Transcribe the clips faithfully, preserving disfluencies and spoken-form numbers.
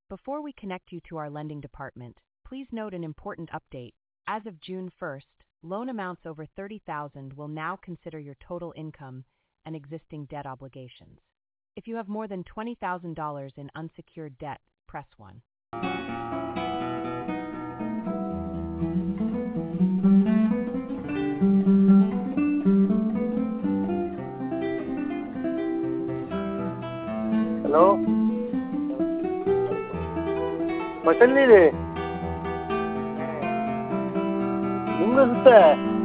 Before we connect you to our lending department, please note an important update. As of June first, loan amounts over thirty thousand dollars will now consider your total income and existing debt obligations. If you have more than twenty thousand dollars in unsecured debt, press one. Hello? Masalli re? Ninga sutta?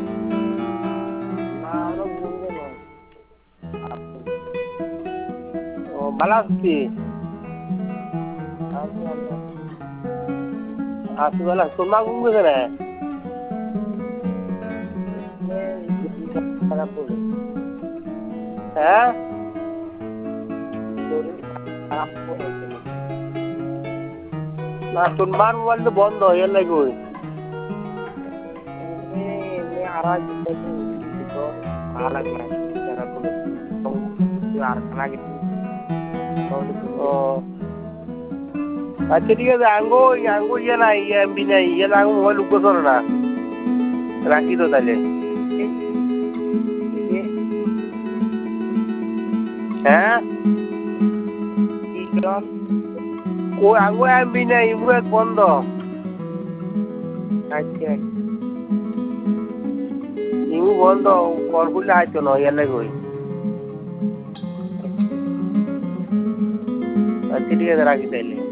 Naro bunge Oh, balasti. Asu Allah. Asu bala summa bunge kare. Ne kara pole. Eh? Dori kara pole. Na sunman walde bondo yalla koi. Ne ne araj itu itu alag na kara pole. Tong yar kana gitu. Oh. আচ্ছা ঠিক আছে আঙ্গো আঙ্গো ইয়ে নাই ইয়ে MB নাই ইয়ে না আঙ্গো mobile উপর করো না রাখি তো তাহলে হ্যাঁ ও আঙ্গো এমবি নাই ইমুয়েত বন্ধ আচ্ছা ইমু বন্ধ কল করলে আইতো না ইয়ালে কই আচ্ছা ঠিক আছে রাখি তাইলে